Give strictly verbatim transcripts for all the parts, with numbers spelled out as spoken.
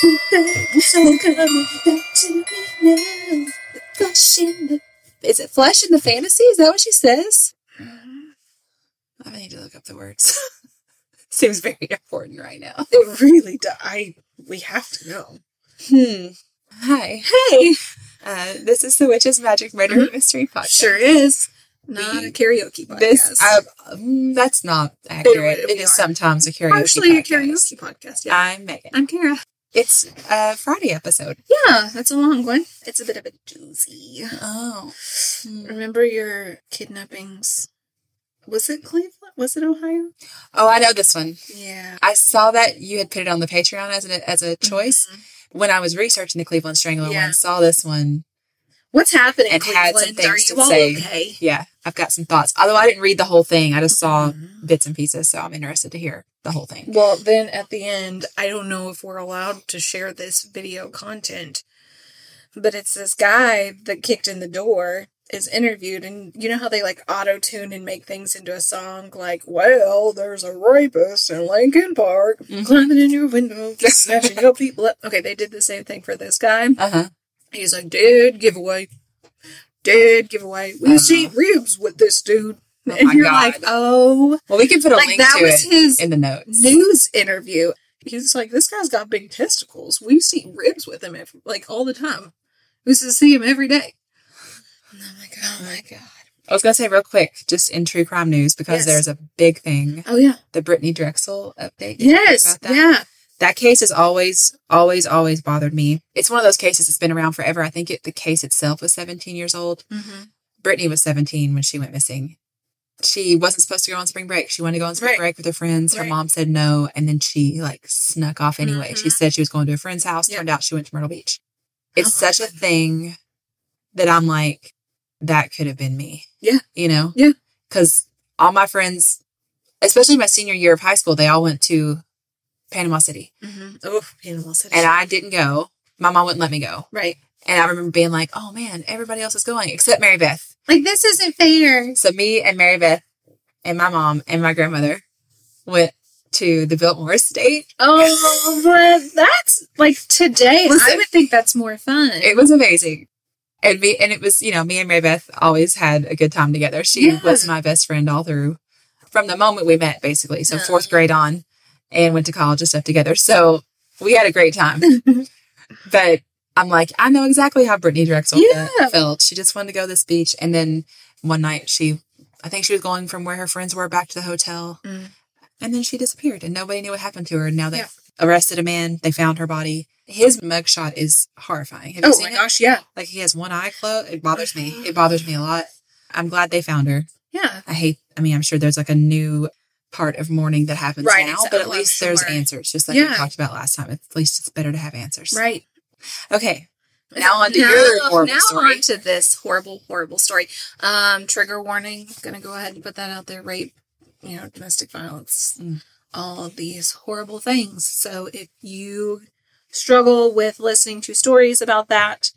So coming back to me now. The flesh in the... Is it flesh in the fantasy? Is that what she says? I need to look up the words. Seems very important right now. It really does. I, we have to know. Hmm. Hi. Hey. Uh, this is the Witches Magic Murder mm-hmm. Mystery Podcast. Sure is. Not we, a karaoke podcast. This, uh, um, that's not accurate. It, it is sometimes a karaoke Partially podcast. Partially a karaoke podcast, yeah. I'm Megan. I'm Kara. It's a Friday episode. Yeah, that's a long one. It's a bit of a doozy. Oh. Hmm. Remember your kidnappings? Was it Cleveland? Was it Ohio? Oh, I know this one. Yeah. I saw that you had put it on the Patreon as, an, as a choice. Mm-hmm. When I was researching the Cleveland Strangler yeah. one, saw this one. What's happening, and Cleveland? Had some things Are to you all say. Okay? Yeah, I've got some thoughts. Although I didn't read the whole thing. I just saw mm-hmm. bits and pieces, so I'm interested to hear the whole thing. Well, then at the end, I don't know if we're allowed to share this video content, but it's this guy that kicked in the door is interviewed, and you know how they like auto-tune and make things into a song like, well, there's a rapist in Lincoln Park mm-hmm. climbing in your window, snatching your people up. Okay, they did the same thing for this guy. Uh-huh. He's like, dead giveaway. Dead giveaway. We uh-huh. see ribs with this dude. Oh and you're God. like, oh. Well, we can put a like link that to was it his in the notes. News interview. He's like, this guy's got big testicles. We see ribs with him every, like all the time. We used to see him every day. And I'm like, oh my God. I was going to say real quick, just in true crime news, because yes. there's a big thing. Oh, yeah. The Brittany Drexel update. Yes. That? Yeah. That case has always, always, always bothered me. It's one of those cases that's been around forever. I think it, the case itself was seventeen years old. Mm-hmm. Brittany was seventeen when she went missing. She wasn't supposed to go on spring break. She wanted to go on spring right. break with her friends. Her right. mom said no, and then she like snuck off anyway. Mm-hmm. She said she was going to a friend's house. Yep. Turned out she went to Myrtle Beach. It's oh, such a thing that I'm like, that could have been me. Yeah. You know? Yeah. Because all my friends, especially my senior year of high school, they all went to Panama City. Mm-hmm. Oh, Panama City. And I didn't go. My mom wouldn't let me go. Right. And I remember being like, oh man, everybody else is going except Mary Beth. Like, this isn't fair. So me and Mary Beth and my mom and my grandmother went to the Biltmore Estate. Oh, but that's like today. Listen, I would think that's more fun. It was amazing. And me, and it was, you know, me and Mary Beth always had a good time together. She yeah. was my best friend all through, from the moment we met, basically. So yeah. fourth grade on, and went to college and stuff together. So we had a great time. But I'm like, I know exactly how Brittany Drexel yeah. felt. She just wanted to go to this beach. And then one night she, I think she was going from where her friends were back to the hotel. Mm. And then she disappeared and nobody knew what happened to her. And now they've yeah. arrested a man. They found her body. His mugshot is horrifying. Have you oh seen my it? gosh, yeah. Like he has one eye closed. It bothers me. It bothers me a lot. I'm glad they found her. Yeah. I hate, I mean, I'm sure there's like a new part of mourning that happens right, now, exactly. but at least sure. there's answers. Just like yeah. we talked about last time. At least it's better to have answers. Right. Okay. Now on to now, your horrible now story. on to this horrible, horrible story. Um, trigger warning. Gonna go ahead and put that out there. Rape, you know, domestic violence, mm. all of these horrible things. So if you struggle with listening to stories about that,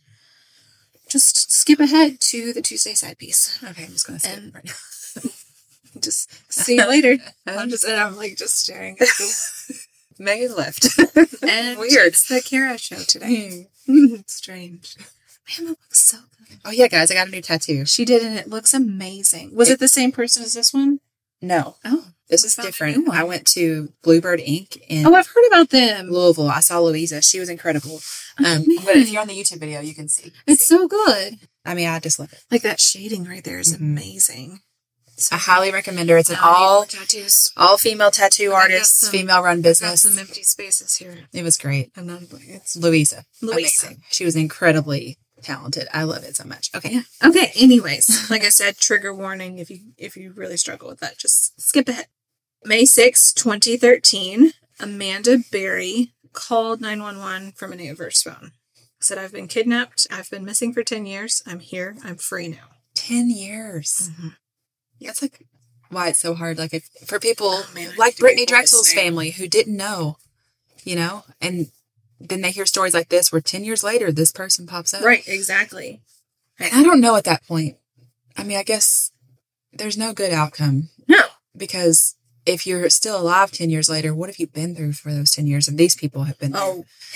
just skip ahead to the Tuesday side piece. Okay, I'm just gonna skip and right now. Just see you later. I'm just, and I'm like just staring at you. Megan left. And weird. It's the Kara show today. Strange. Man, that looks so good. Oh yeah, guys, I got a new tattoo. She did, and it looks amazing. Was it, it the same person as this one? No. Oh, this is different. I went to Bluebird Ink in oh, I've heard about them. Louisville. I saw Louisa. She was incredible. Um, oh, but if you're on the YouTube video, you can see. It's so good. I mean, I just love it. Like that shading right there is mm-hmm. amazing. So I highly recommend her. It's an all tattoos, all female tattoo artists, female run business. Got some empty spaces here. It was great. I'm not playing. It's Louisa. Louisa. Amazing. She was incredibly talented. I love it so much. Okay. Yeah. Okay. Anyways, like I said, trigger warning. If you if you really struggle with that, just skip ahead. May sixth, twenty thirteen, Amanda Berry called nine one one from an Averse phone. Said, I've been kidnapped. I've been missing for ten years. I'm here. I'm free now. ten years. Mm-hmm. Yeah, that's like why it's so hard. Like if for people oh, man, like Brittany Drexel's family who didn't know, you know, and then they hear stories like this where ten years later this person pops up. Right, exactly. And I don't know at that point. I mean, I guess there's no good outcome. No. Because if you're still alive ten years later, what have you been through for those ten years? And these people have been through. Oh, hell.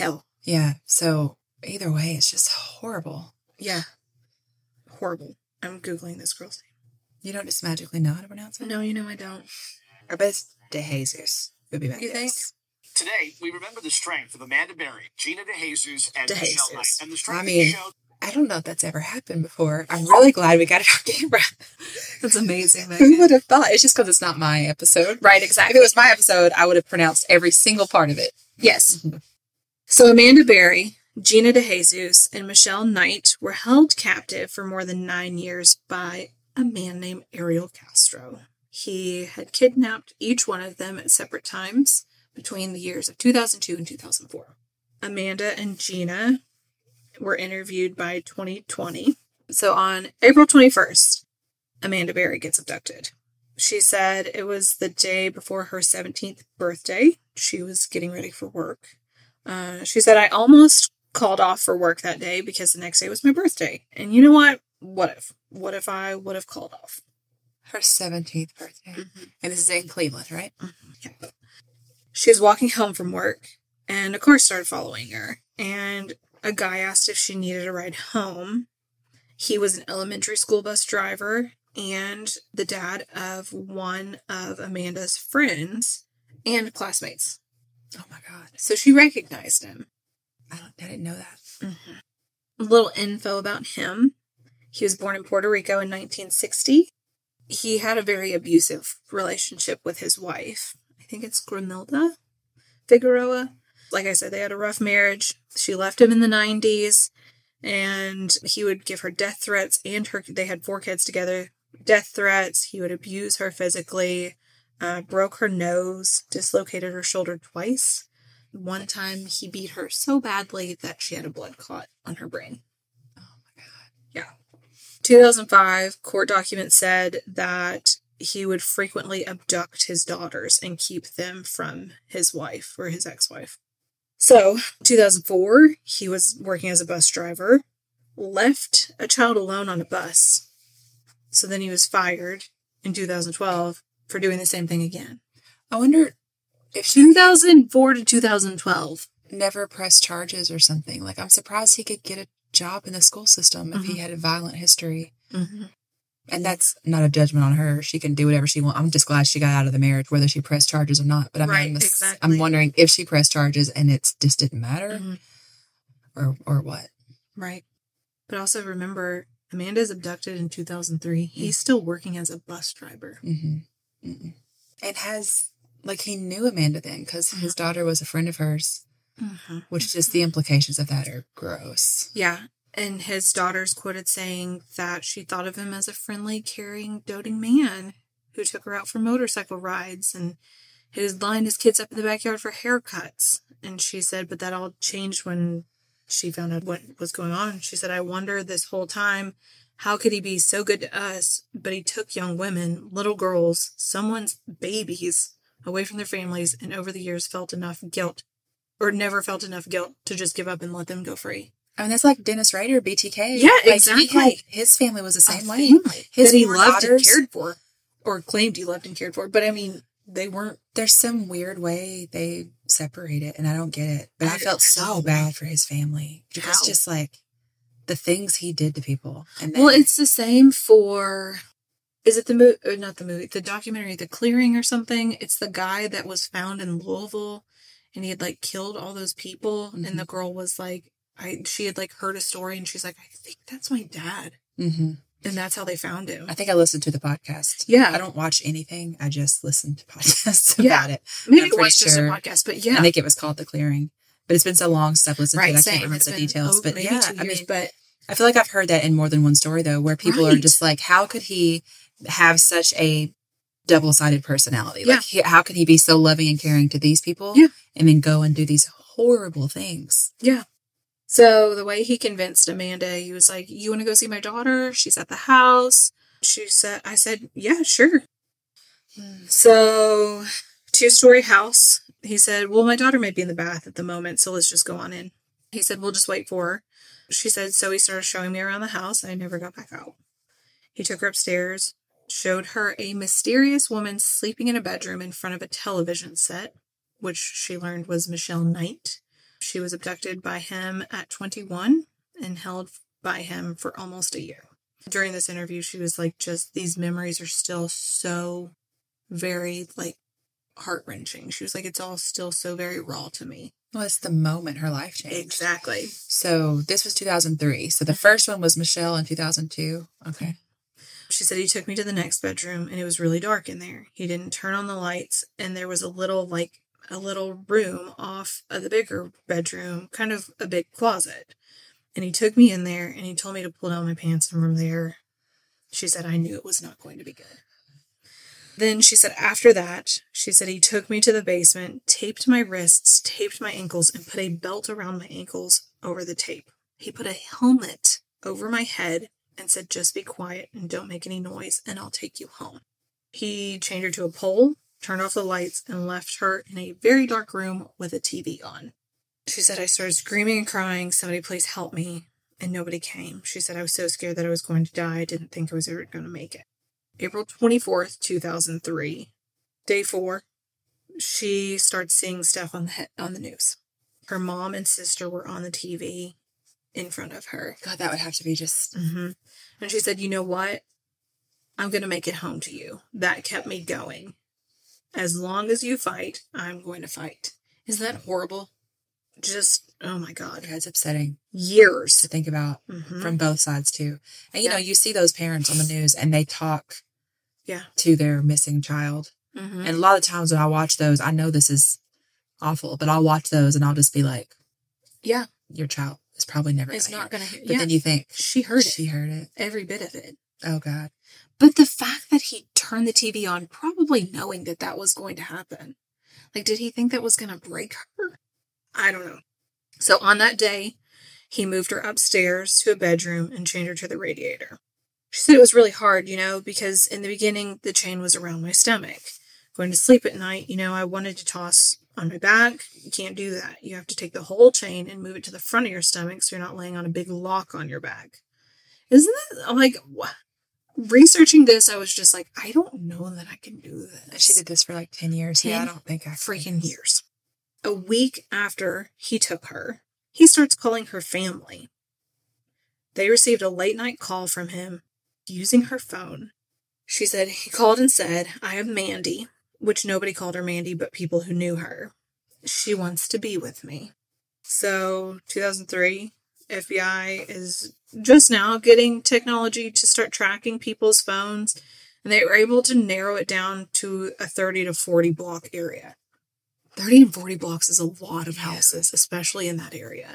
Yeah. So either way, it's just horrible. Yeah. Horrible. I'm Googling this girl's name. You don't just magically know how to pronounce it? No, you know I don't. I bet it's DeJesus. Would be my You think? guess. Today, we remember the strength of Amanda Berry, Gina DeJesus, and DeJesus. Michelle Knight. And the strength I mean, of the show. I don't know if that's ever happened before. I'm really glad we got it on camera. That's amazing. Who would have thought? It's just because it's not my episode. Right, If exactly. it was my episode, I would have pronounced every single part of it. Yes. So Amanda Berry, Gina DeJesus, and Michelle Knight were held captive for more than nine years by a man named Ariel Castro. He had kidnapped each one of them at separate times between the years of two thousand two and two thousand four. Amanda and Gina were interviewed by twenty twenty. So on April twenty-first, Amanda Berry gets abducted. She said it was the day before her seventeenth birthday. She was getting ready for work. Uh, she said, I almost called off for work that day because the next day was my birthday. And you know what? What if? What if I would have called off? Her seventeenth birthday. Mm-hmm. And this is in Cleveland, right? Yeah. She was walking home from work, and a car started following her. And a guy asked if she needed a ride home. He was an elementary school bus driver and the dad of one of Amanda's friends and classmates. Oh my God. So she recognized him. I, don't, I didn't know that. Mm-hmm. A little info about him. He was born in Puerto Rico in nineteen sixty. He had a very abusive relationship with his wife. I think it's Grimilda Figueroa. Like I said, they had a rough marriage. She left him in the nineties, and he would give her death threats, and her they had four kids together. Death threats. He would abuse her physically, uh, broke her nose, dislocated her shoulder twice. One time he beat her so badly that she had a blood clot on her brain. Oh my God. Yeah. two thousand five, court documents said that he would frequently abduct his daughters and keep them from his wife or his ex-wife. So, two thousand four, he was working as a bus driver, left a child alone on a bus. So then he was fired in two thousand twelve for doing the same thing again. I wonder if she two thousand four to two thousand twelve. never pressed charges or something. Like, I'm surprised he could get a job in the school system if Mm-hmm. he had a violent history. Mm-hmm. And that's not a judgment on her. She can do whatever she wants. I'm just glad she got out of the marriage, whether she pressed charges or not. But I mean, Right, I'm, just- exactly. I'm wondering if she pressed charges and it just didn't matter, Mm-hmm. or or what. Right. But also remember, Amanda's abducted in two thousand three. He's still working as a bus driver. Mm-hmm. Mm-hmm. And has like he knew Amanda then because his daughter was a friend of hers, Mm-hmm. which just the implications of that are gross. Yeah. And his daughter's quoted saying that she thought of him as a friendly, caring, doting man who took her out for motorcycle rides and had lined his kids up in the backyard for haircuts. And she said, but that all changed when she found out what was going on. She said, I wonder this whole time, how could he be so good to us, but he took young women, little girls, someone's babies away from their families, and over the years felt enough guilt, or never felt enough guilt to just give up and let them go free. I mean, that's like Dennis Rader, B T K. Yeah, Like, exactly. he had- his family was the same A way. family His that he four loved daughters- and cared for, or claimed he loved and cared for. But I mean, they weren't. There's some weird way they separate it, and I don't get it. But I, I- felt I so don't bad for his family because How? just like the things he did to people. And then, Well, it's the same for. Is it the movie or not the movie? The documentary, The Clearing or something. It's the guy that was found in Louisville, and he had like killed all those people, Mhm. and the girl was like, I she had like heard a story, and she's like, I think that's my dad, hmm and that's how they found him. I think I listened to the podcast. Yeah. I don't watch anything. I just listen to podcasts Yeah. about it. Maybe I'm it pretty was just a sure- podcast, but yeah, I think it was called The Clearing. But it's been so long since I've listened right. to it. I Same. can't remember It's the been, details. oh, but maybe yeah, two I years, mean, but I feel like I've heard that in more than one story, though, where people are Right. just like, how could he have such a double-sided personality? Yeah. Like, he, how could he be so loving and caring to these people Yeah. and then go and do these horrible things? yeah. So the way he convinced Amanda, he was like, you want to go see my daughter? She's at the house. She said, I said, yeah, sure. So, two-story house. He said, well, my daughter might be in the bath at the moment, so let's just go on in. He said, we'll just wait for her. She said, so he started showing me around the house. I never got back out. He took her upstairs, showed her a mysterious woman sleeping in a bedroom in front of a television set, which she learned was Michelle Knight. She She was abducted by him at twenty-one and held by him for almost a year. During this interview, she was like, just these memories are still so very like heart-wrenching. She was like, it's all still so very raw to me. Well, it's the moment her life changed. Exactly. So this was two thousand three. So the first one was Michelle in two thousand two. Okay. She said he took me to the next bedroom and it was really dark in there. He didn't turn on the lights and there was a little like a little room off of the bigger bedroom, kind of a big closet. And he took me in there and he told me to pull down my pants, and from there, she said, I knew it was not going to be good. Then she said after that, she said he took me to the basement, taped my wrists, taped my ankles, and put a belt around my ankles over the tape. He put a helmet over my head and said, just be quiet and don't make any noise and I'll take you home. He chained her to a pole, turned off the lights, and left her in a very dark room with a T V on. She said, I started screaming and crying, somebody please help me, and nobody came. She said, I was so scared that I was going to die, I didn't think I was ever going to make it. April twenty-fourth, two thousand three, day four, she starts seeing stuff on the he- on the news. Her mom and sister were on the T V in front of her. God, that would have to be just... Mm-hmm. And she said, you know what? I'm going to make it home to you. That kept me going. As long as you fight, I'm going to fight. Isn't that horrible? Just, oh my God. Yeah, it's upsetting. Years. To think about Mm-hmm. from both sides, too. And, you Yeah. know, you see those parents on the news and they talk Yeah. to their missing child. Mm-hmm. And a lot of times when I watch those, I know this is awful, but I'll watch those and I'll just be like, Yeah. your child is probably never It's gonna not hear. going to hear. But Yeah. then you think, She heard it. she heard it. Every bit of it. Oh, God. But the fact that he turned the T V on, probably knowing that that was going to happen. Like, did he think that was going to break her? I don't know. So on that day, he moved her upstairs to a bedroom and chained her to the radiator. She said it was really hard, you know, because in the beginning, the chain was around my stomach. Going to sleep at night, you know, I wanted to toss on my back. You can't do that. You have to take the whole chain and move it to the front of your stomach so you're not laying on a big lock on your back. Isn't that, I'm like, what? Researching this, I was just like, I don't know that I can do this. She did this for like ten years. Yeah, I ten don't think I freaking years. A week after he took her, he starts calling her family. They received a late night call from him using her phone. She said, he called and said, I am Mandy, which nobody called her Mandy but people who knew her. She wants to be with me. So, two thousand three, F B I is just now getting technology to start tracking people's phones, and they were able to narrow it down to a thirty to forty block area. thirty and forty blocks is a lot of houses, especially in that area.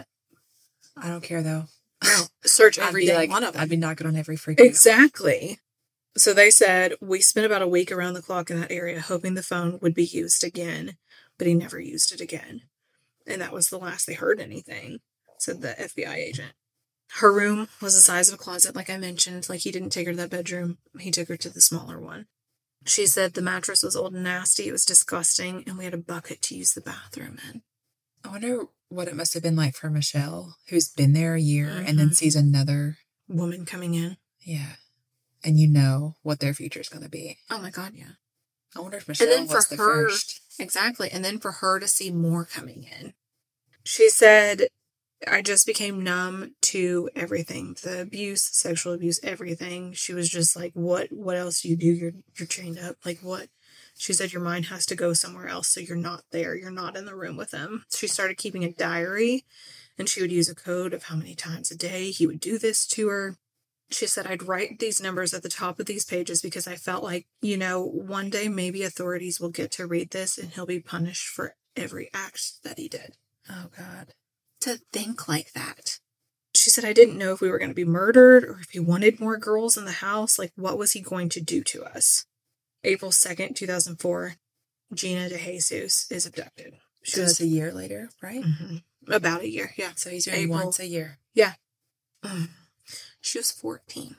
I don't care though. No, search I'd every be day like, one of them. I'd be knocking on every freaking Exactly. So they said, we spent about a week around the clock in that area hoping the phone would be used again, but he never used it again. And that was the last they heard anything, said the F B I agent. Her room was the size of a closet, like I mentioned. Like, he didn't take her to that bedroom. He took her to the smaller one. She said the mattress was old and nasty. It was disgusting, and we had a bucket to use the bathroom in. I wonder what it must have been like for Michelle, who's been there a year Mm-hmm. and then sees another woman coming in. Yeah. And you know what their future is going to be. Oh my God, yeah. I wonder if Michelle And then for was the her, first. exactly. And then for her to see more coming in. She said, I just became numb to everything. The abuse, sexual abuse, everything. She was just like, what, what else do you do? You're, you're chained up. Like, what? She said, your mind has to go somewhere else. So you're not there. You're not in the room with them. She started keeping a diary, and she would use a code of how many times a day he would do this to her. She said, I'd write these numbers at the top of these pages because I felt like, you know, one day maybe authorities will get to read this and he'll be punished for every act that he did. Oh, God. To think like that. She said, I didn't know if we were going to be murdered or if he wanted more girls in the house. Like, what was he going to do to us? April second, two thousand four, Gina DeJesus is abducted. She So was it's a year later, right? mm-hmm, about a year, yeah. So he's doing April. once a year. Yeah. Mm. She was fourteen.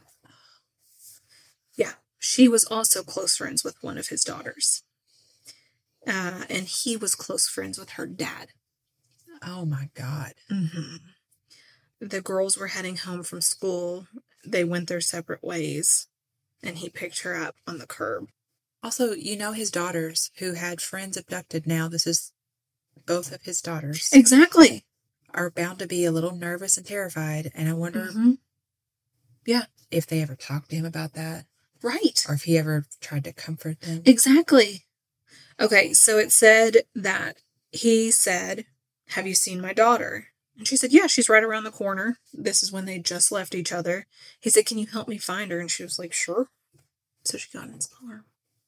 Yeah. She was also close friends with one of his daughters. Uh, and he was close friends with her dad. Oh, my God. Mm-hmm. The girls were heading home from school. They went their separate ways. And he picked her up on the curb. Also, you know his daughters who had friends abducted now. This is both of his daughters. Exactly. are bound to be a little nervous and terrified. And I wonder, Mm-hmm. Yeah. if they ever talked to him about that. Right. Or if he ever tried to comfort them. Exactly. Okay, so it said that he said, have you seen my daughter? And she said, yeah, she's right around the corner. This is when they just left each other. He said, can you help me find her? And she was like, sure. So she got in his car.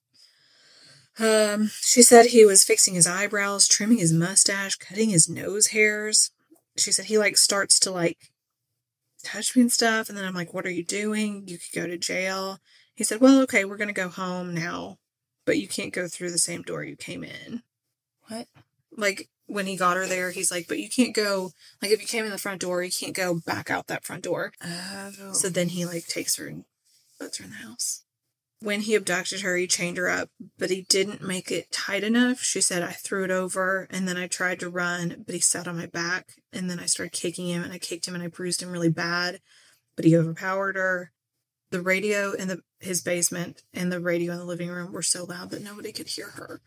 Um, she said he was fixing his eyebrows, trimming his mustache, cutting his nose hairs. She said he, like, starts to, like, touch me and stuff. And then I'm like, what are you doing? You could go to jail. He said, well, okay, we're going to go home now. But you can't go through the same door you came in. What? Like, when he got her there, he's like, but you can't go, like, if you came in the front door, you can't go back out that front door. Oh. So then he, like, takes her and puts her in the house. When he abducted her, he chained her up, but he didn't make it tight enough. She said, I threw it over, and then I tried to run, but he sat on my back, and then I started kicking him, and I kicked him, and I bruised him really bad, but he overpowered her. The radio in the his basement and the radio in the living room were so loud that nobody could hear her.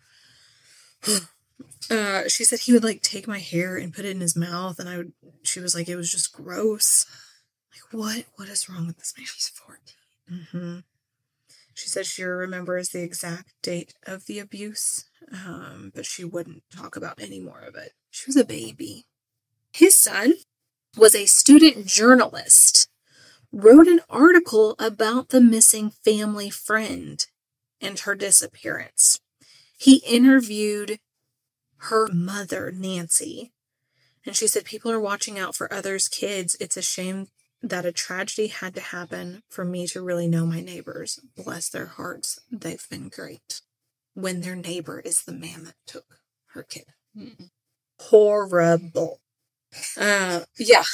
uh, she said he would, like, take my hair and put it in his mouth, and I would, she was like, it was just gross. Like, what? What is wrong with this man? He's fourteen. Mm-hmm. She said she remembers the exact date of the abuse, um, but she wouldn't talk about any more of it. She was a baby. His son was a student journalist, wrote an article about the missing family friend and her disappearance. He interviewed her mother, Nancy, and she said, people are watching out for others' kids. It's a shame that a tragedy had to happen for me to really know my neighbors. Bless their hearts. They've been great. When their neighbor is the man that took her kid. Mm-mm. Horrible. Uh, yeah.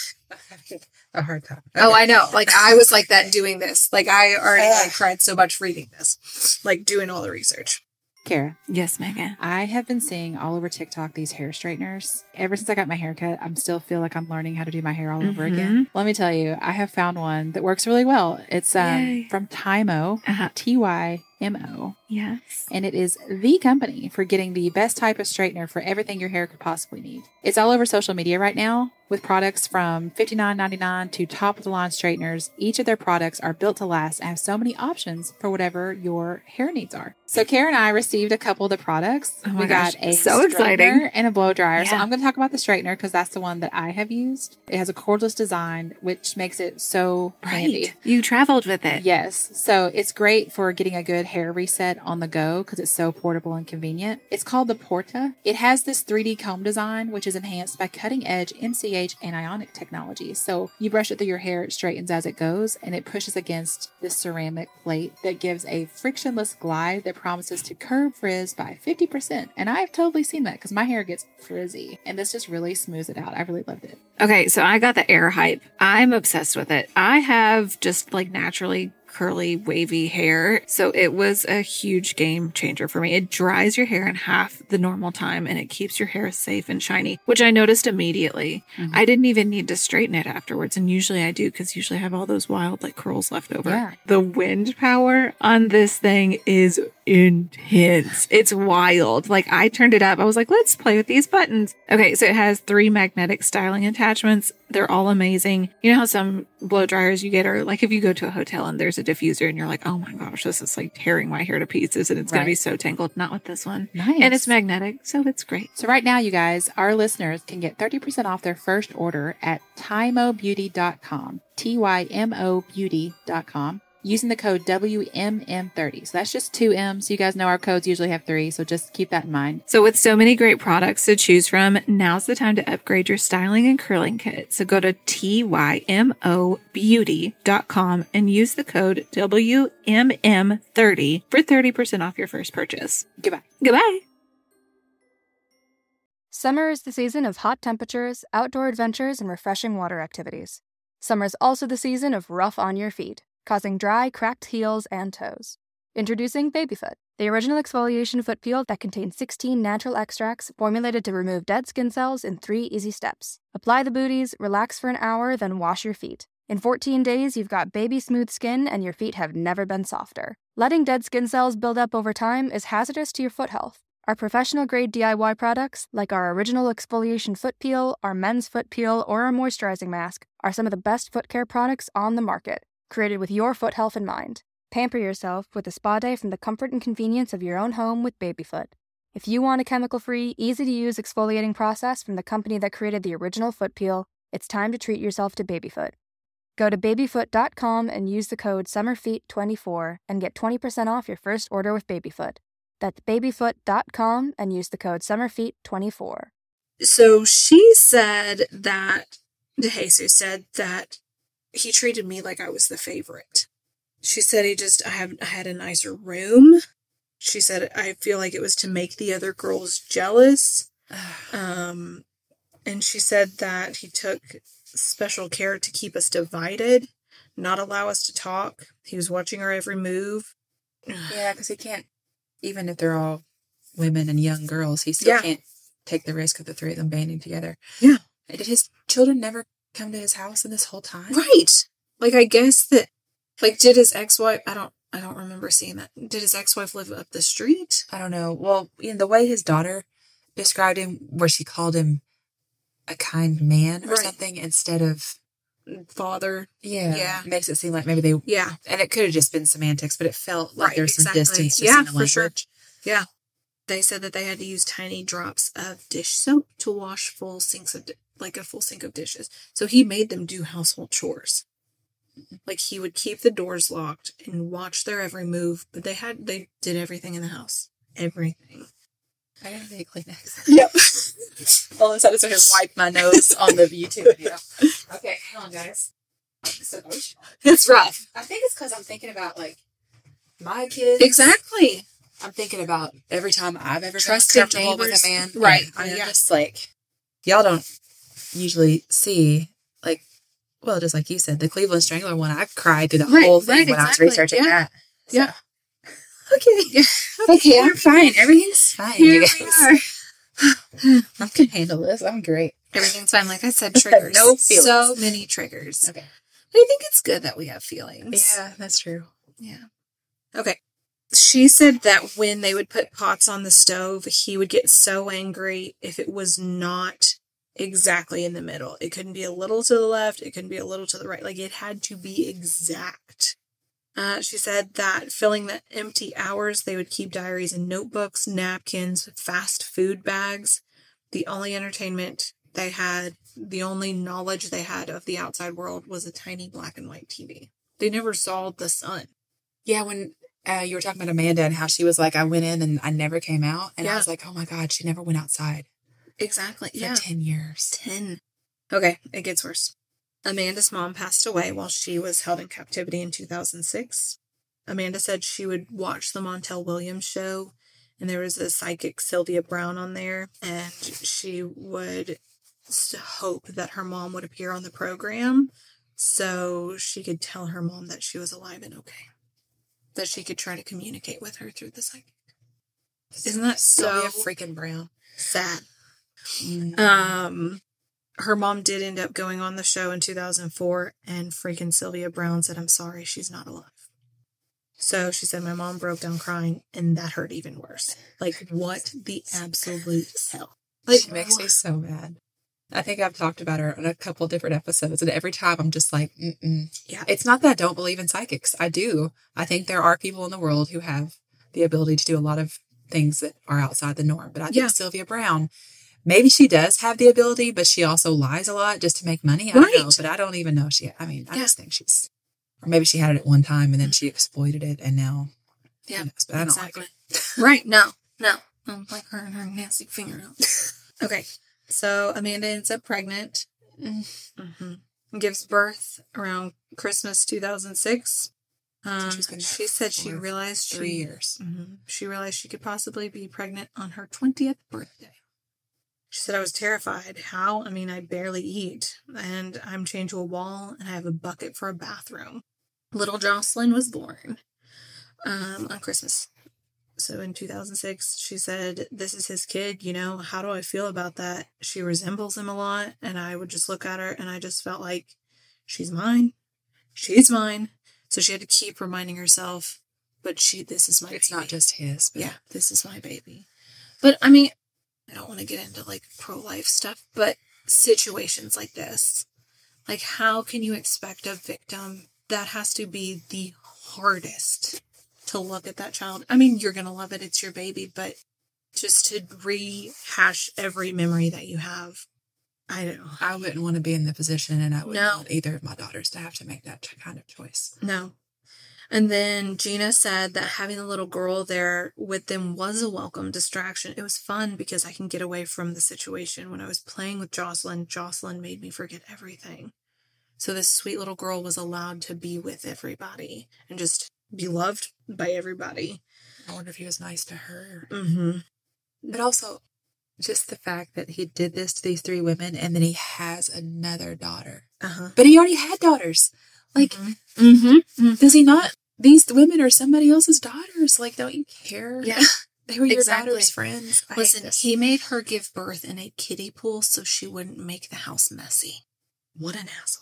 A hard time. Okay. Oh, I know. Like, I was like that doing this. Like, I already like, cried so much reading this. Like, doing all the research. Kara. Yes, Megan. I have been seeing all over TikTok these hair straighteners. Ever since I got my hair cut, I'm still feel like I'm learning how to do my hair all over Mm-hmm. again. Let me tell you, I have found one that works really well. It's um, Yay. from Tymo, Uh-huh. T Y M O. Yes. And it is the company for getting the best type of straightener for everything your hair could possibly need. It's all over social media right now with products from fifty-nine ninety-nine to top of the line straighteners. Each of their products are built to last and have so many options for whatever your hair needs are. So Kara and I received a couple of the products. Oh my we got gosh, a so straightener exciting. and a blow dryer. So Yeah. I'm going to talk about the straightener because that's the one that I have used. It has a cordless design, which makes it so handy. Right. You traveled with it. Yes. So it's great for getting a good hair reset on the go because it's so portable and convenient. It's called the Porta. It has this three D comb design, which is enhanced by cutting edge M C H and ionic technology. So you brush it through your hair, it straightens as it goes, and it pushes against this ceramic plate that gives a frictionless glide that promises to curb frizz by fifty percent. And I've totally seen that because my hair gets frizzy and this just really smooths it out. I really loved it. Okay, so I got the Air Hype. I'm obsessed with it. I have just like naturally curly, wavy hair. So it was a huge game changer for me. It dries your hair in half the normal time and it keeps your hair safe and shiny, which I noticed immediately. Mm-hmm. I didn't even need to straighten it afterwards. And usually I do because usually I have all those wild like curls left over. Yeah. The wind power on this thing is intense. It's wild. Like I turned it up. I was like, let's play with these buttons. Okay. So it has three magnetic styling attachments. They're all amazing. You know how some blow dryers you get are like if you go to a hotel and there's a diffuser and you're like, oh my gosh, this is like tearing my hair to pieces and it's right. going to be so tangled. Not with this one. Nice. And it's magnetic. So it's great. So right now, you guys, our listeners can get thirty percent off their first order at tymo beauty dot com. T Y M O beauty dot com. Using the code W M M thirty. So that's just two M's. You guys know our codes usually have three, so just keep that in mind. So with so many great products to choose from, now's the time to upgrade your styling and curling kit. So go to T Y M O beauty dot com and use the code W M M thirty for thirty percent off your first purchase. Goodbye. Goodbye. Summer is the season of hot temperatures, outdoor adventures, and refreshing water activities. Summer is also the season of rough on your feet, causing dry, cracked heels and toes. Introducing Babyfoot, the original exfoliation foot peel that contains sixteen natural extracts formulated to remove dead skin cells in three easy steps. Apply the booties, relax for an hour, then wash your feet. In fourteen days, you've got baby smooth skin and your feet have never been softer. Letting dead skin cells build up over time is hazardous to your foot health. Our professional-grade D I Y products, like our original exfoliation foot peel, our men's foot peel, or our moisturizing mask, are some of the best foot care products on the market, created with your foot health in mind. Pamper yourself with a spa day from the comfort and convenience of your own home with Babyfoot. If you want a chemical-free, easy-to-use exfoliating process from the company that created the original foot peel, it's time to treat yourself to Babyfoot. Go to babyfoot dot com and use the code summerfeet twenty-four and get twenty percent off your first order with Babyfoot. That's babyfoot dot com and use the code summerfeet twenty-four. So she said that, DeJesus said that he treated me like I was the favorite. She said he just, I, have, I had a nicer room. She said, I feel like it was to make the other girls jealous. Um, and she said that he took special care to keep us divided, not allow us to talk. He was watching our every move. Yeah, because he can't, even if they're all women and young girls, he still Yeah. can't take the risk of the three of them banding together. Yeah. Did his children never come to his house in this whole time? Right. Like, I guess that, like, did his ex-wife, I don't, I don't remember seeing that. Did his ex-wife live up the street? I don't know. Well, you know, the way his daughter described him, where she called him a kind man or Right. something instead of, Father. yeah, Yeah. makes it seem like maybe they, Yeah. and it could have just been semantics, but it felt like Right, there's some exactly. distance just Yeah, in the for language. sure. Yeah. They said that they had to use tiny drops of dish soap to wash full sinks of, di- like a full sink of dishes. So he made them do household chores. Like, he would keep the doors locked and watch their every move, but they had, they did everything in the house. Everything. I gotta make Kleenex. Yep. All of a sudden, I started to wipe my nose on the YouTube video. Okay, hang on, guys. It's emotional. It's rough. I think it's because I'm thinking about, like, my kids. Exactly. I'm thinking about every time I've ever Trusted been comfortable neighbors. with a man. Right. And I'm Yeah. just like, y'all don't usually see, like, well, just like you said, the Cleveland Strangler one, I cried through the Right, whole thing right, when I was exactly. researching Yeah. that. So- Yeah. Okay. Okay, I'm fine. Everything's fine, Here you we guys. I can handle this. I'm great. Everything's fine. Like I said, triggers. No feelings. So many triggers. Okay. I think it's good that we have feelings. Yeah, that's true. Yeah. Okay. She said that when they would put pots on the stove, he would get so angry if it was not exactly in the middle. It couldn't be a little to the left. It couldn't be a little to the right. Like, it had to be exact. Uh, she said that filling the empty hours, they would keep diaries and notebooks, napkins, fast food bags. The only entertainment they had, the only knowledge they had of the outside world was a tiny black and white T V. They never saw the sun. Yeah, when uh, you were talking about Amanda and how she was like, I went in and I never came out. And Yeah. I was like, oh my God, she never went outside Exactly. for Yeah. ten years. ten. Okay, it gets worse. Amanda's mom passed away while she was held in captivity in two thousand six. Amanda said she would watch the Montel Williams show, and there was a psychic, Sylvia Brown, on there, and she would s- hope that her mom would appear on the program so she could tell her mom that she was alive and okay. That she could try to communicate with her through the psychic. Isn't that so Sylvia freaking Brown. sad? Mm. Um, her mom did end up going on the show in two thousand four, and freaking Sylvia Brown said, I'm sorry, she's not alive. So she said, my mom broke down crying, and that hurt even worse. Like, what the absolute hell? Like, She makes me what? so mad. I think I've talked about her on a couple different episodes, and every time I'm just like, mm-mm. Yeah. It's not that I don't believe in psychics. I do. I think there are people in the world who have the ability to do a lot of things that are outside the norm. But I think Yeah. Sylvia Brown, maybe she does have the ability, but she also lies a lot just to make money. I don't know, Right. but I don't even know. She, I mean, I Yeah. just think she's, or maybe she had it at one time and then she exploited it, and now, who Yeah, knows? But I don't exactly. like it. Right, no, no. I don't like her and her nasty fingernails. Okay, so Amanda ends up pregnant. Mm-hmm. Gives birth around Christmas two thousand six. Um, she's been there she said she for realized Three she, years. Mhm. She realized she could possibly be pregnant on her twentieth birthday. She said, I was terrified. How? I mean, I barely eat, and I'm chained to a wall, and I have a bucket for a bathroom. Little Jocelyn was born um, on Christmas. So in two thousand six, she said, this is his kid, you know, how do I feel about that? She resembles him a lot, and I would just look at her, and I just felt like, she's mine. She's mine. So she had to keep reminding herself, but she, this is my It's baby. not just his, but Yeah, this is my baby. But, I mean, I don't want to get into, like, pro-life stuff, but situations like this, like, how can you expect a victim? That has to be the hardest to look at that child. I mean, you're going to love it. It's your baby, but just to rehash every memory that you have, I don't know. I wouldn't want to be in the position, and I wouldn't No. want either of my daughters to have to make that kind of choice. No. And then Gina said that having the little girl there with them was a welcome distraction. It was fun because I can get away from the situation. When I was playing with Jocelyn, Jocelyn made me forget everything. So this sweet little girl was allowed to be with everybody and just be loved by everybody. I wonder if he was nice to her. Mm-hmm. But also, just the fact that he did this to these three women, and then he has another daughter. Uh-huh. But he already had daughters. Like, Mm-hmm. Mm-hmm. does he not? These women are somebody else's daughters. Like, don't you care? Yeah. They were your Exactly. daughter's friends. I hate Listen, this. he made her give birth in a kiddie pool so she wouldn't make the house messy. What an asshole.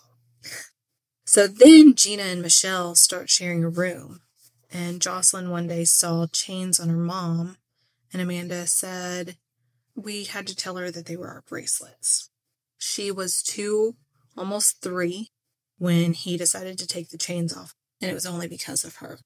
So then Gina and Michelle start sharing a room. And Jocelyn one day saw chains on her mom. And Amanda said, we had to tell her that they were our bracelets. She was two, almost three, when he decided to take the chains off. And it was only because of her.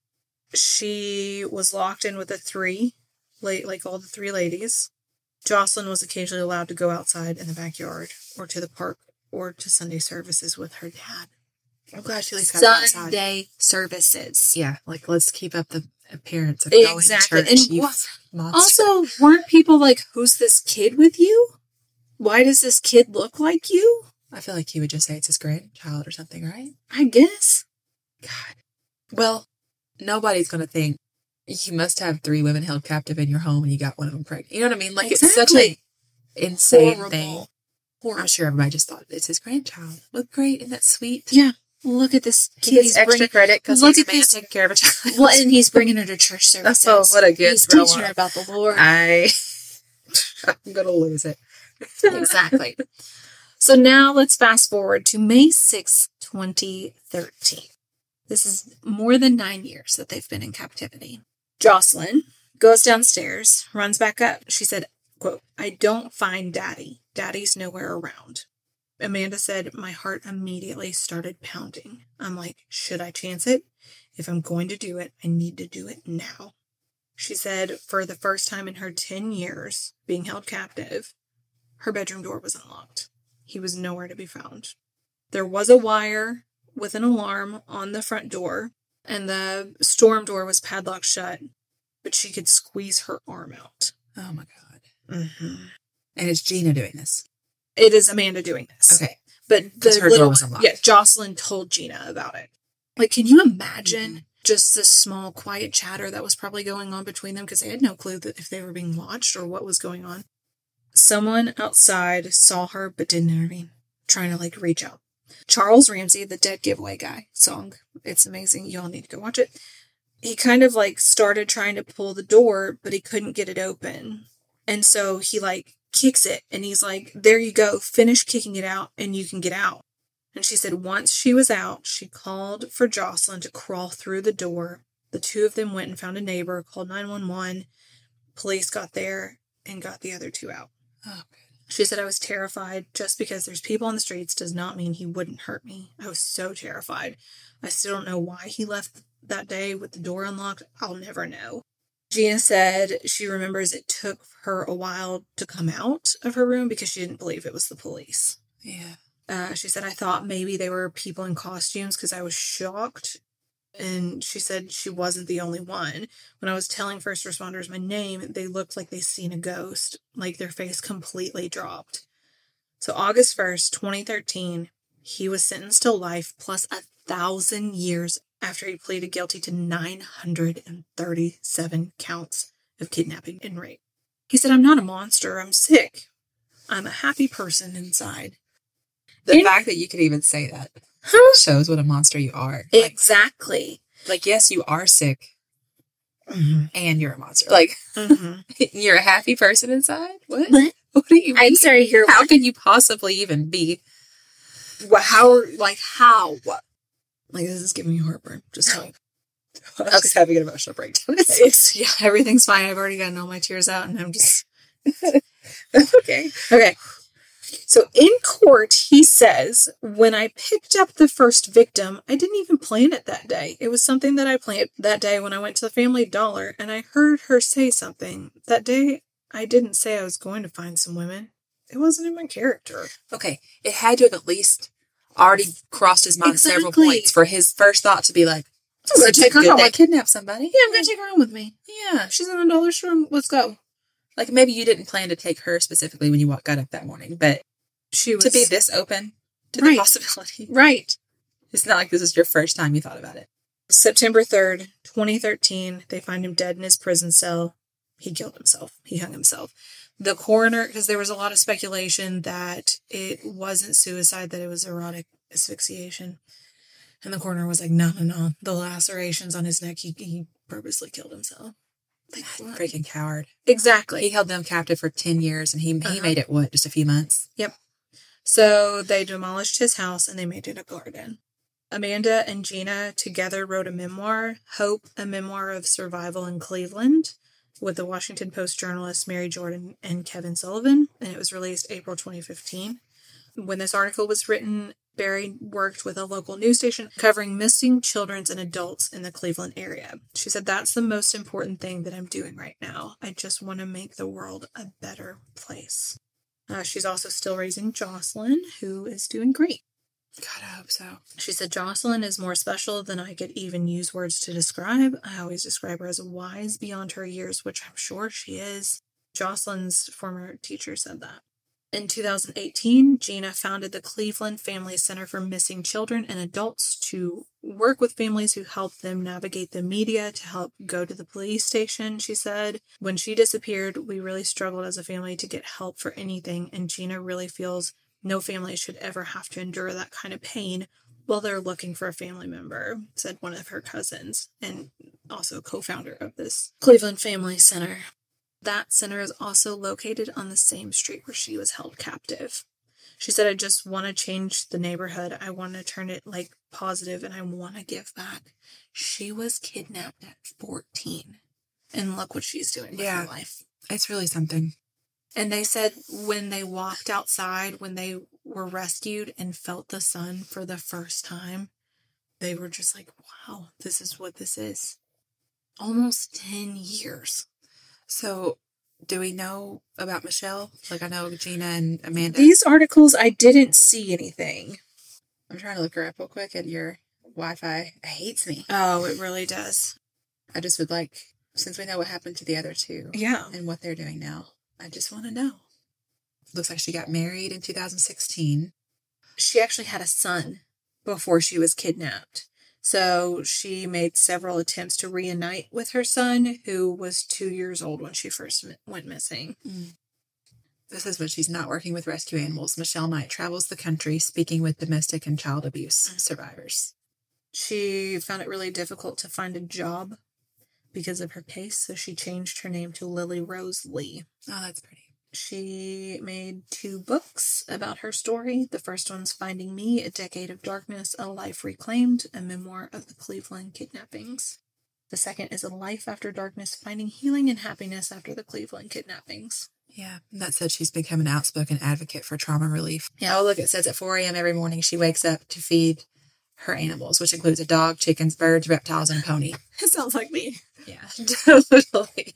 She was locked in with the three, like, like all the three ladies. Jocelyn was occasionally allowed to go outside in the backyard or to the park or to Sunday services with her dad. I'm glad she at least got outside. Sunday services. Yeah, like, let's keep up the appearance of Exactly. going to church. And you what- monster. Also, weren't people like, who's this kid with you? Why does this kid look like you? I feel like he would just say it's his grandchild or something, right? I guess. God. Well, nobody's going to think you must have three women held captive in your home and you got one of them pregnant. You know what I mean? Like, it's such Exactly. a insane Horrible. thing. Horrible. I'm sure everybody just thought it's his grandchild. Look great. Isn't that sweet? Yeah. Look at this He kid. gets He's extra bringing, credit because look he's at a man this- taking care of a child. well, and he's bringing her to church services. Oh, what a good He's grown teaching her up. about the Lord. I, I'm going to lose it. Exactly. So now let's fast forward to May sixth, twenty thirteen. This is more than nine years that they've been in captivity. Jocelyn goes downstairs, runs back up. She said, quote, I don't find Daddy. Daddy's nowhere around. Amanda said, my heart immediately started pounding. I'm like, should I chance it? If I'm going to do it, I need to do it now. She said, for the first time in her ten years being held captive, her bedroom door was unlocked. He was nowhere to be found. There was a wire with an alarm on the front door, and the storm door was padlocked shut, but she could squeeze her arm out. Oh, my God. Mm-hmm. And it's Gina doing this. It is Amanda doing this. Okay. But the 'Cause her little, door was unlocked. yeah, Jocelyn told Gina about it. Like, can you imagine Mm-hmm. just this small, quiet chatter that was probably going on between them? Because they had no clue that if they were being watched or what was going on. Someone outside saw her but didn't intervene, trying to, like, reach out. Charles Ramsey, the Dead Giveaway Guy song. It's amazing. Y'all need to go watch it. He kind of, like, started trying to pull the door, but he couldn't get it open. And so he, like, kicks it, and he's like, there you go, finish kicking it out, and you can get out. And she said once she was out, she called for Jocelyn to crawl through the door. The two of them went and found a neighbor, called nine one one. Police got there and got the other two out. Oh, good. She said, I was terrified. Just because there's people on the streets does not mean he wouldn't hurt me. I was so terrified. I still don't know why he left that day with the door unlocked. I'll never know. Gina said she remembers it took her a while to come out of her room because she didn't believe it was the police. Yeah. Uh, she said, I thought maybe they were people in costumes because I was shocked. And she said she wasn't the only one. When I was telling first responders my name, they looked like they'd seen a ghost, like their face completely dropped. So August first, twenty thirteen, he was sentenced to life plus a thousand years after he pleaded guilty to nine hundred thirty-seven counts of kidnapping and rape. He said, I'm not a monster. I'm sick. I'm a happy person inside. The And- fact that you could even say that Huh? shows what a monster you are. Like, Exactly. like, yes, you are sick Mm-hmm. and you're a monster. Like, Mm-hmm. you're a happy person inside? What? What? What do you mean? I'm sorry, here. How can you possibly even be? Well, how, like, how? What? Like, this is giving me heartburn. Just telling I was just having an emotional breakdown. It's, yeah, everything's fine. I've already gotten all my tears out, and I'm just Okay. Okay. So in court, he says, when I picked up the first victim, I didn't even plan it that day. It was something that I planned that day when I went to the Family Dollar, and I heard her say something. That day, I didn't say I was going to find some women. It wasn't in my character. Okay. It had to have at least already crossed his mind Exactly. several points for his first thought to be like, I'm going to take her good home. day. Kidnap somebody. Yeah, I'm going to take her home with me. Yeah. She's in the dollar store. Let's go. Like, maybe you didn't plan to take her specifically when you got up that morning, but She was... to be this open to Right. the possibility. Right. It's not like this is your first time you thought about it. September third, twenty thirteen, they find him dead in his prison cell. He killed himself. He hung himself. The coroner, because there was a lot of speculation that it wasn't suicide, that it was erotic asphyxiation. And the coroner was like, no, no, no. The lacerations on his neck, he, he purposely killed himself. Like, what? Freaking coward. Exactly. He held them captive for ten years and he, Uh-huh. he made it, what, just a few months? Yep. So they demolished his house and they made it a garden. Amanda and Gina together wrote a memoir, Hope, a memoir of survival in Cleveland, with the Washington Post journalists Mary Jordan and Kevin Sullivan, and it was released April twenty fifteen. When this article was written, Barry worked with a local news station covering missing children and adults in the Cleveland area. She said, that's the most important thing that I'm doing right now. I just want to make the world a better place. Uh, she's also still raising Jocelyn, who is doing great. God, I hope so. She said, Jocelyn is more special than I could even use words to describe. I always describe her as wise beyond her years, which I'm sure she is. Jocelyn's former teacher said that. In two thousand eighteen, Gina founded the Cleveland Family Center for Missing Children and Adults to work with families who help them navigate the media, to help go to the police station, she said. When she disappeared, we really struggled as a family to get help for anything, and Gina really feels no family should ever have to endure that kind of pain while they're looking for a family member, said one of her cousins, and also co-founder of this Cleveland Family Center. That center is also located on the same street where she was held captive. She said, I just want to change the neighborhood. I want to turn it like positive and I want to give back. She was kidnapped at fourteen. And look what she's doing with Yeah. her life. It's really something. And they said when they walked outside, when they were rescued and felt the sun for the first time, they were just like, wow, this is what this is. Almost ten years. So, do we know about Michelle? Like, I know Gina and Amanda. These articles, I didn't see anything. I'm trying to look her up real quick, and your Wi-Fi hates me. Oh, it really does. I just would like, since we know what happened to the other two Yeah. and what they're doing now, I just want to know. Looks like she got married in two thousand sixteen. She actually had a son before she was kidnapped. So she made several attempts to reunite with her son, who was two years old when she first went missing. Mm. This is when she's not working with rescue animals. Michelle Knight travels the country speaking with domestic and child abuse mm. survivors. She found it really difficult to find a job because of her case, so she changed her name to Lily Rose Lee. Oh, that's pretty. She made two books about her story. The first one's Finding Me, A Decade of Darkness, A Life Reclaimed, a memoir of the Cleveland kidnappings. The second is A Life After Darkness, Finding Healing and Happiness After the Cleveland Kidnappings. Yeah, and that said she's become an outspoken advocate for trauma relief. Yeah, oh, look, it says at four a.m. every morning she wakes up to feed her animals, which includes a dog, chickens, birds, reptiles, and a pony. It sounds like me. Yeah, totally.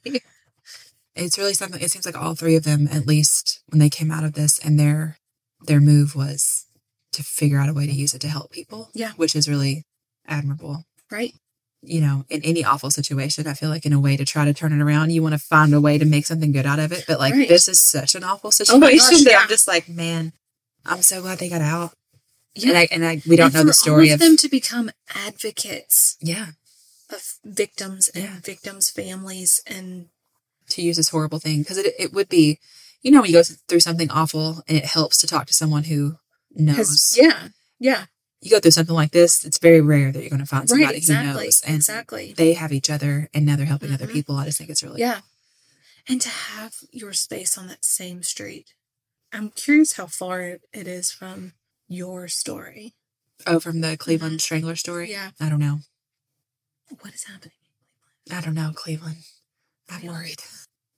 It's really something. It seems like all three of them, at least when they came out of this, and their their move was to figure out a way to use it to help people. Yeah. Which is really admirable. Right. You know, in any awful situation, I feel like in a way to try to turn it around, you want to find a way to make something good out of it. But like, Right. this is such an awful situation Oh my gosh, that yeah. I'm just like, man, I'm so glad they got out. Yeah. And I and I we don't And know for the story all of, of them to become advocates yeah, of victims and Yeah. victims' families and to use this horrible thing, because it it would be, you know, when you go through something awful and it helps to talk to someone who knows. has, yeah, yeah, You go through something like this, it's very rare that you're going to find somebody right, exactly, who knows. And exactly. they have each other, and now they're helping other Mhm. people. I just think it's really Yeah. And to have your space on that same street. I'm curious how far it, it is from your story. Oh, from the Cleveland Mhm. Strangler story? Yeah. I don't know. What is happening? I don't know, Cleveland. I'm Yeah. worried.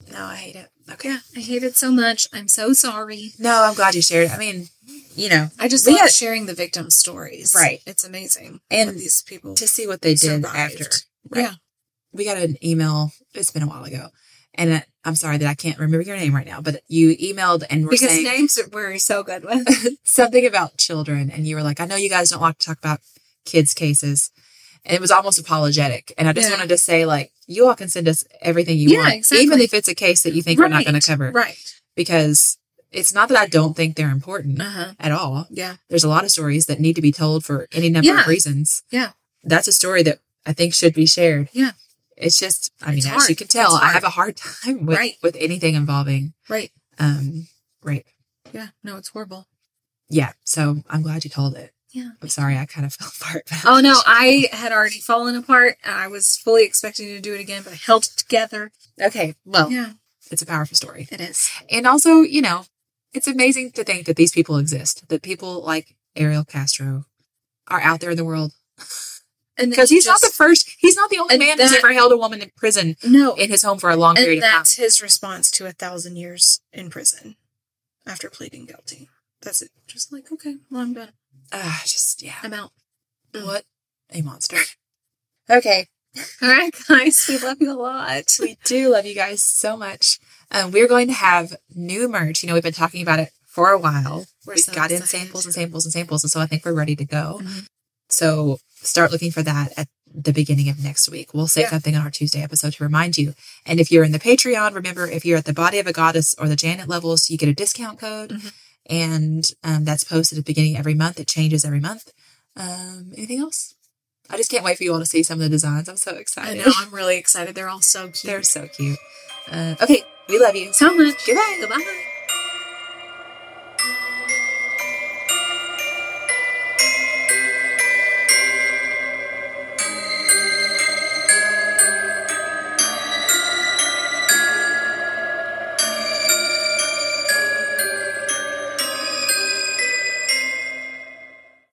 No, I hate it. Okay. Yeah, I hate it so much. I'm so sorry. No, I'm glad you shared it. I mean, you know, I just we love had- sharing the victim stories. Right. It's amazing. And what these people to see what they did survived. after. Right. Yeah. We got an email. It's been a while ago. And uh, I'm sorry that I can't remember your name right now, but you emailed and were Because saying names are we're so good with. something about children. And you were like, I know you guys don't like to talk about kids' cases. And it was almost apologetic. And I just Yeah. wanted to say, like, you all can send us everything you Yeah, want, exactly. even if it's a case that you think we're not going to cover. Right. Because it's not that I don't think they're important Uh-huh. at all. Yeah. There's a lot of stories that need to be told for any number Yeah. of reasons. Yeah. That's a story that I think should be shared. Yeah. It's just, I mean, It's as hard. you can tell, It's I hard. have a hard time with, Right. with anything involving Right. um, rape. Yeah. No, it's horrible. Yeah. So I'm glad you told it. Yeah. I'm sorry, I kind of fell apart. Oh no, I had already fallen apart and I was fully expecting to do it again, but I held it together. Okay. Well, Yeah. it's a powerful story. It is. And also, you know, it's amazing to think that these people exist, that people like Ariel Castro are out there in the world. And Because he's just, not the first, he's not the only and man who's that- ever held a woman in prison no, in his home for a long period and of time. that's his response to a thousand years in prison after pleading guilty. That's it. Just like, okay, well, I'm done. Ah, just, yeah. I'm out. What a monster. Okay. All right, guys, we love you a lot. We do love you guys so much. Um, we're going to have new merch. You know, we've been talking about it for a while. We're We've so got in excited. samples and samples and samples. And so I think we're ready to go. Mhm. So start looking for that at the beginning of next week. We'll say Yeah. something on our Tuesday episode to remind you. And if you're in the Patreon, remember, if you're at the Body of a Goddess or the Janet levels, you get a discount code. Mhm. And um, that's posted at the beginning of every month. It changes every month. Um, anything else? I just can't wait for you all to see some of the designs. I'm so I excited. know, I'm really excited. They're all so cute. They're so cute. Uh, okay, we love you. so much. Goodbye. Goodbye.